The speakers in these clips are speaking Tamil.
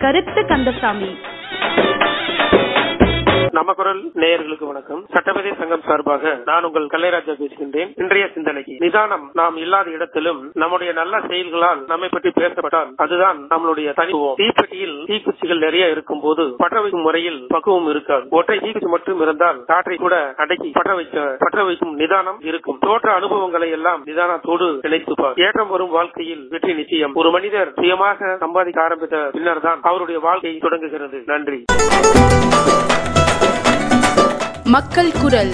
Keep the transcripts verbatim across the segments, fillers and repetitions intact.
கருத்து கந்தசாமி. நம்ம குரல் நேயர்களுக்கு வணக்கம். சட்டமேதை சங்கம் சார்பாக நான் உங்கள் கல்லைராஜா பேசுகின்றேன். இன்றைய சிந்தனைக்கு நிதானம் நாம் இல்லாத இடத்திலும் நம்முடைய நல்ல செயல்களால் நம்மை பற்றி பேசப்பட்டால் அதுதான் நம்மளுடைய தனித்துவம். தீப்பெட்டியில் தீக்குச்சிகள் நிறைய இருக்கும் போது பற்ற வைக்கும் முறையில் பக்குவம் இருக்காது. ஒற்றை தீக்குச்சி மட்டும் இருந்தால் காற்றை கூட அடக்கி பற்ற வைக்க பற்ற வைக்கும் நிதானம் இருக்கும். தோற்ற அனுபவங்களை எல்லாம் நிதானத்தோடு நினைத்துப்பார். ஏற்றம் வரும் வாழ்க்கையில் வெற்றி நிச்சயம். ஒரு மனிதர் சுயமாக சம்பாதிக்க ஆரம்பித்த பின்னர் தான் அவருடைய வாழ்க்கை தொடங்குகிறது. நன்றி. மக்கள் குரல்.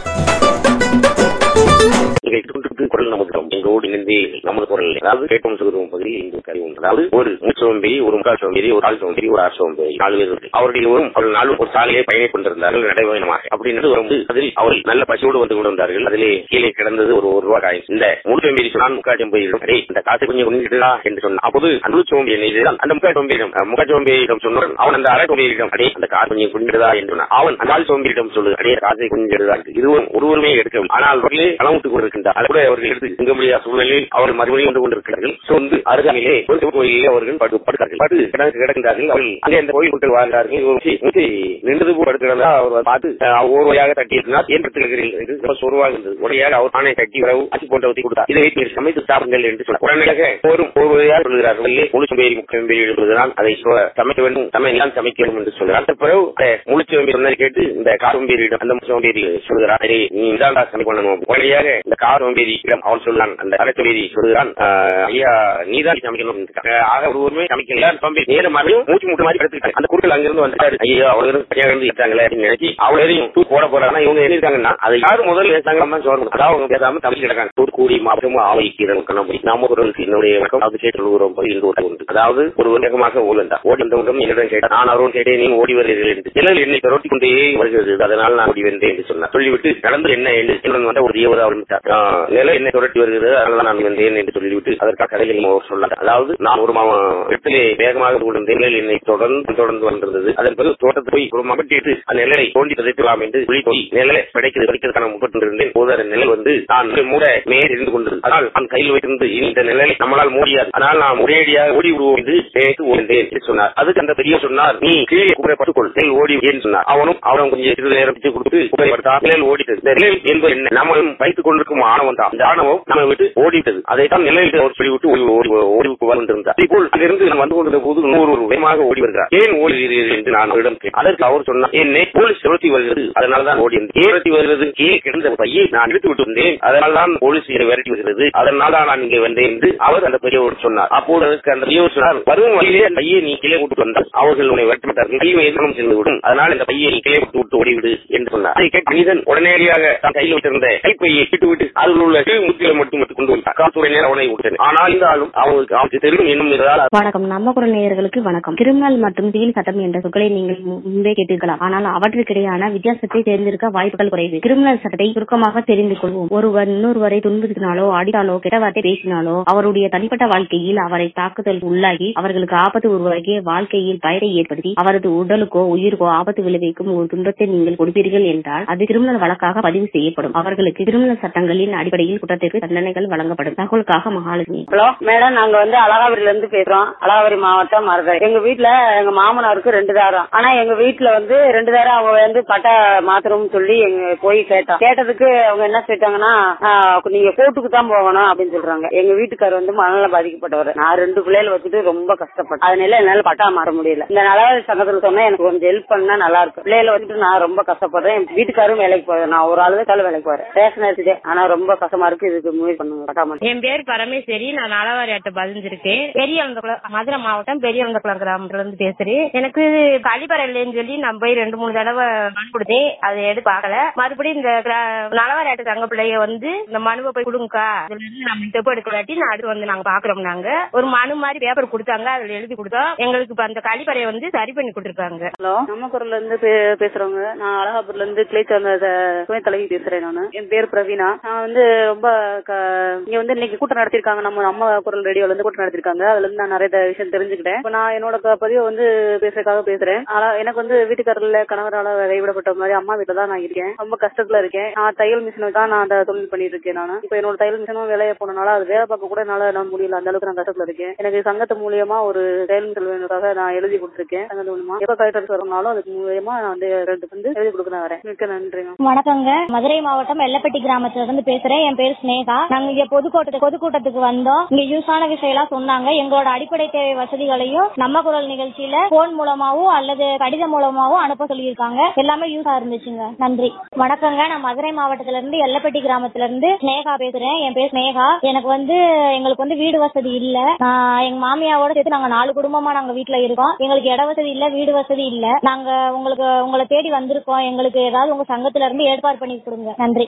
குரல் நமக்கு எங்களோடு இணைந்து நமது குரல் அதாவது கேட்கும் சொல்லும் பகுதியில் இன்று கருவி உண்டு. அதாவது ஒரு முச்சோம்பேறி, ஒரு முக்கால் சோம்பேறி, ஒரு ஆள் சோம்பேறி, ஒரு ஆறு சோம்பேறி, நாலு பேர் அவருடைய ஒரு அவர்கள் நாலு ஒரு சாலையை பயணம் கொண்டிருந்தார்கள் நடைபயணமாக. அப்படின்னு வந்து அதில் அவர்கள் நல்ல பசியோடு வந்து கொண்டிருந்தார்கள். அதிலே கீழே கிடந்தது ஒரு ஒரு ரூபாய் காயின். இந்த முழு சோம்பேறி சொன்னான் முக்கால் சோம்பேறியிடம் இந்த காசை கொஞ்சம் கொண்டுடா என்று சொன்னான். அப்போது அந்த சோம்பேறி அந்த முக்கால் சோம்பேறியிடம் முக சோம்பேறியிடம் சொன்னான். அவன் அந்த அரை சோம்பேறியிடம் அடே அந்த காசை கொஞ்சம் கொண்டுடா என்று சொன்னான். அவன் அந்த ஆள் சோம்பேறியிடம் சொல்லு அடே காசை கொஞ்சம் எடுதா. இருவரும் ஒருவருமே எடுக்கவில்லை. ஆனால் அவர்களே களமுட்டுக் கொண்டிருக்கின்றார். அது கூட அவர்கள் எடுத்து இங்க முடியாத சூழ்நிலையில் அவர்கள் மறுபடியும் வந்து கொண்டிருக்கிறார்கள். சோர்ந்து அருகாமையிலே ஒரு கோயிலே அவர்கள் படுத்தார்கள். படு கிடக்கின்றார்கள். அவர்கள் அங்கே அந்த கோயில் மக்கள் வாழ்கிறார்கள். நின்று படுக்கிறதா அவர் பார்த்து ஒருவையாக தட்டியிருந்தார். ஏன் படுத்துகிறீர்கள் என்று சோர்வாக இருந்தது. உடையாக அவர் ஆணை தட்டி வரவு அச்சு போன்றவற்றை கொடுத்தார். இதை வைத்து சமைத்து சாப்பிடுங்கள் என்று சொன்னார். உடனடியாக போரும் ஒருவையாக சொல்கிறார்கள். முழுச்சம்பேரி முக்கியம்பேரி எழுதுகிறான். அதை சமைக்க வேண்டும் சமையலாம் சமைக்க வேண்டும் என்று சொல்கிறார். அந்த பிறகு முழுச்சம்பேரி சொன்னதை கேட்டு இந்த காரம்பேரியிடம் அந்த முச்சம்பேரி சொல்கிறார். நீ இந்தாண்டா சமைக்க பண்ணணும். உடனடியாக இந்த காரம்பேரியிடம் அவன் சொல்றான். அந்த அரசம்பேரி சொல்கிறான். ஐயா நீதான் சமைக்கணும். ஆக ஒருவருமே சமைக்கல. நேரம் மறையும் மூச்சு மூட்டு மாதிரி படுத்துக்கிட்டாங்க. அந்த குறுக்கள் அங்கிருந்து வந்துட்டாரு. ஐயா அவர்களும் சரியாக இருந்து இருக்காங்களே அப்படின்னு நினைச்சு அவளையும் தூ போட போறாங்கன்னா இவங்க என்ன இருக்காங்கன்னா அதை யாரும் முதல் பேசாங்க சொல்லணும். அதாவது அவங்க பேசாம தமிழ் கிடக்காங்க. தூத்துக்குடி மாவட்டம் ஆவைக்கிறோம் கண்ணபுரி நாம குரலுக்கு என்னுடைய வணக்கம். அது கேட்டுள்ளோம் உண்டு. அதாவது ஒரு வேகமாக ஓடுந்தார். ஓடி வந்தவுடன் என்னிடம் கேட்டார். நான் அவரும் கேட்டேன் நீ ஓடி வருகிறீர்கள் என்று. நிழல் என்னை துரட்டி கொண்டே வருகிறது. அதனால் நான் ஓடி வந்தேன் என்று சொன்னார். சொல்லிவிட்டு நடந்து என்ன என்று வந்த ஒரு தேவதா ஆரம்பித்தார். நிழல் என்னை துரட்டி வருகிறது அதனால நான் வந்தேன் என்று சொல்லிவிட்டு அதற்காக கதைகள் சொன்னார். அதாவது நான் ஒரு இடத்திலே வேகமாக கொண்டிருந்தேன். நிழல் என்னை தொடர்ந்து தொடர்ந்து வந்திருந்தது. அதன் பிறகு தோட்டத்தை போய் ஒரு மகட்டிட்டு அந்த நிழலை தோண்டி பதைக்கலாம் என்று சொல்லி போய் நிழலை படைக்கிறது படைக்கிறதுக்கான முற்பட்டிருந்தேன். போது அந்த நிழல் வந்து நான் மூட மேல் இருந்து கொண்டிருந்தது. அதனால் நான் கையில் வைத்திருந்து இந்த நிழலை நம்மளால் மூடியாது. ஆனால் நான் ஒரேடியாக ஓடி விடுவோம் என்று சேர்த்து ஓடிந்தேன் என்று சொன்னார். அதுக்கு அந்த பெரிய சொன்னார் நீ கீழே குப்பை பட்டுக்கொள் நிழல் ஓடி என்று சொன்னார். அவனும் அவனும் கொஞ்சம் சிறிது நேரம் பிடிச்சு கொடுத்து குப்பை படுத்தார். நிழல் ஓடிட்டது. இந்த நிழல் என்பது என்ன? நம்மளும் வைத்துக் கொண்டிருக்கும் ஆணவம் தான். இந்த ஆணவம் நம்ம விட்டு ஓடிட்டது. அதைத்தான் நிலையில் அவர் சொல்லிவிட்டு ஓடிவுக்கு வந்திருந்தார். இதேபோல் அங்கிருந்து வந்து கொண்டிருந்த போது நூறு வேகமாக ஓடி வருகிறார். ஏன் ஓடுகிறீர்கள் என்று நான் அவரிடம் கேட்டேன். அதற்கு அவர் சொன்னார் என்னை போலீஸ் துரத்தி வருகிறது அதனால்தான் ஓடி வந்தேன். ஏன் துரத்தி வருகிறது? கீழே கிடந்த பையை நான் எடுத்து விட்டு வந்தேன். அதனால் தான் போலீஸ் விரட்டி வருகிறது. அதனால் தான் நான் இங்கே வந்தேன் என்று அவர் அந்த பெரியவர் சொன்னார். அப்போது அதற்கு அந்த பெரியவர் சொன்னார் வரும் வழியிலே அந்த பையை நீ கீழே விட்டு வந்தார். அவர்கள் உன்னை விரட்டி விட்டார்கள். கையை எதிர்ப்பும் சென்று விடும். அதனால் இந்த பையை நீ கீழே விட்டு விட்டு ஓடிவிடு என்று சொன்னார். அதை கேட்ட மனிதன் உடனடியாக தான் கையில் வைத்திருந்த கைப்பையை விட்டு விட்டு அதில் உள்ள முத்திகளை மட்டும் எடுத்துக் கொண்டு வந்தார். காத்துறை நேரம் அவனை விட்டது. ஆனால் இருந்தாலும் அவங்களுக்கு அவருக்கு தெரியும் என்னும் இருந்தால். வணக்கம். நம்ம குரல் நேயர்களுக்கு வணக்கம். கிரிமினல் மற்றும் சிவில் சட்டம் என்ற சொற்களை நீங்கள் முன்பே கேட்டிருக்கலாம். ஆனால் அவற்றுக்கிடையான வித்தியாசத்தை தெரிந்திருக்க வாய்ப்புகள் குறைவு. கிரிமினல் சட்டத்தை சுருக்கமாக தெரிந்து கொள்வோம். ஒருவர் இன்னொருவரை துன்புறுத்தினாலோ அடித்தாலோ கெட்ட வார்த்தை பேசினாலோ அவருடைய தனிப்பட்ட வாழ்க்கையில் அவரை தாக்குதல் உள்ளாகி அவர்களுக்கு ஆபத்து உருவாக்கி வாழ்க்கையில் பயத்தை ஏற்படுத்தி அவரது உடலுக்கோ உயிருக்கோ ஆபத்து விளைவிக்கும் ஒரு துன்பத்தை நீங்கள் கொடுப்பீர்கள் என்றால் அது கிரிமினல் வழக்காக பதிவு செய்யப்படும். அவர்களுக்கு கிரிமினல் சட்டங்களின் அடிப்படையில் குற்றத்திற்கு தண்டனைகள் வழங்கப்படும். தகவலுக்காக மகாலட்சுமி. ஹலோ மேடம், நாங்க வந்து அழகாவரியில இருந்து பேசுறோம். அழகாவரி மாவட்டம் மருதை. எங்க வீட்டுல எங்க மாமனாருக்கு ரெண்டு தாரம். ஆனா எங்க வீட்டுல வந்து ரெண்டு தாரம் அவங்க வந்து பட்டா மாத்திரம் சொல்லி எங்க போய் கேட்டோம். கேட்டதுக்கு அவங்க என்ன சொல்லிட்டாங்கன்னா நீங்க கோர்ட்டுக்கு தான் போகணும் அப்படின்னு சொல்றாங்க. எங்க வீட்டுக்காரர் வந்து மனநல பாதிக்கப்பட்டவர். நான் ரெண்டு பிள்ளைகளை வச்சுட்டு ரொம்ப கஷ்டப்பட்டேன். அதனால என்னால பட்டா மாற முடியல. இந்த நலவாரி சங்கத்துல சொன்னா எனக்கு கொஞ்சம் ஹெல்ப் பண்ணா நல்லா இருக்கும். பிள்ளைகளை வச்சுட்டு நான் ரொம்ப கஷ்டப்படுறேன். என் வீட்டுக்காரும் வேலைக்கு போறேன். நான் ஒரு ஆளு கால வேலைக்கு போறேன். ரேஷன் எடுத்துட்டே. ஆனா ரொம்ப கஷ்டமா இருக்கு. இதுக்கு முயற்சி பண்ணுங்க. பட்டா மாற. என் பேர் பரமேஸ்வரி. நான் நலவாரி அட்டை பதிஞ்சிருக்கேன். பெரியவந்தகுளம் மதுரை மாவட்டம் பெரியவந்தகுளம் கிராமத்துல இருந்து பேசுறேன். எனக்கு கழிப்பறை இல்லைன்னு சொல்லி நான் போய் ரெண்டு மூணு தடவை மனு கொடுத்தேன். அதை எடுத்து பார்க்கல. மறுபடியும் இந்த நலவாரி அட்டை தங்க பிள்ளைய வந்து இந்த மனுவை போய் கொடுங்கக்கா நம்ம தெப்பு எடுக்கலாட்டி நான் அடுத்து வந்து நாங்க பாக்குறோம். நாங்க ஒரு மனு மாதிரி பேப்பர் கொடுத்தாங்க. அதுல எழுதி கொடுத்தோம். எங்களுக்கு இப்ப அந்த கழிப்பறையை வந்து சரி பண்ணி கொடுத்துருக்காங்க. ஹலோ, நம்ம குரல்ல இருந்து பேசுறவங்க. நான் அழகாபுரத்துல இருந்து கிளை சார்ந்த துணை தலைவி பேசுறேன். நானு என் பேர் பிரவீனா. நான் நான் வந்து ரொம்ப இங்க வந்து இன்னைக்கு கூட்டம் நடத்திருக்காங்க, நம்ம அம்மா குரல் ரேடியோல இருந்து கூட்டம் நடத்திருக்காங்க. அதுல இருந்து நான் நிறைய விஷயம் தெரிஞ்சுக்கிட்டேன். இப்ப நான் என்னோட பதிவை வந்து பேசுறதுக்காக பேசுறேன். ஆனா எனக்கு வந்து வீட்டுக்காரர்ல கணவரால கைவிடப்பட்ட மாதிரி அம்மா வீட்டுல தான் நான் இருக்கேன். ரொம்ப கஷ்டத்துல இருக்கேன். நான் தையல் மிஷினுக்கு தான் நான் அந்த தொழில் பண்ணிட்டு இருக்கேன். நான் இப்ப என்னோட தையல் மிஷினும் வேலையை போனனால அது வேலை பார்க்க கூட என்னால நான் முடியல. அந்த அளவுக்கு நான் கஷ்டத்துல இருக்கேன். எனக்கு சங்கத்து மூலியமா ஒரு தையல் மிஷின் வேணுக்காக நான் எழுதி கொடுத்துருக்கேன். சங்கத்து மூலியமா எப்ப கலெக்டர் வரனாலும் அதுக்கு மூலியமா நான் வந்து வந்து எழுதி கொடுக்க வரேன். மிக்க நன்றி. வணக்கங்க. மதுரை மாவட்டம் எல்லப்பட்டி கிராமத்துல இருந்து பேசுறேன். என் பேர் ஸ்னேகா. நாங்க இங்க பொதுக்கூட்டத்துக்கு பொதுக்கூட்டத்துக்கு வந்தோம். இங்க யூஸான விஷயம் எல்லாம் சொன்னாங்க. எங்களோட அடிப்படை தேவை வசதிகளையும் நம்ம குரல் நிகழ்ச்சியில போன் மூலமாவும் அல்லது கடிதம் மூலமாவும் அனுப்ப சொல்லியிருக்காங்க. எல்லாமே யூஸா இருந்துச்சுங்க. நன்றி. வணக்கங்க. நான் மதுரை மாவட்டத்துல இருந்து எல்லப்பட்டி கிராமத்துல இருந்து ஸ்னேகா பேசுறேன். என் பேர் ஸ்னேகா. எனக்கு வந்து எங்களுக்கு வந்து வீடு வசதி இல்ல. எங்க மாமியாவோட சேர்த்து நாங்க நாலு குடும்பமா நாங்க வீட்டுல இருக்கோம். எங்களுக்கு இட வசதி இல்ல, வீடு வசதி இல்ல. நாங்க உங்களுக்கு உங்களை தேடி வந்திருக்கோம். எங்களுக்கு ஏதாவது உங்க சங்கத்துல இருந்து ஏற்பாடு பண்ணி கொடுங்க. நன்றி.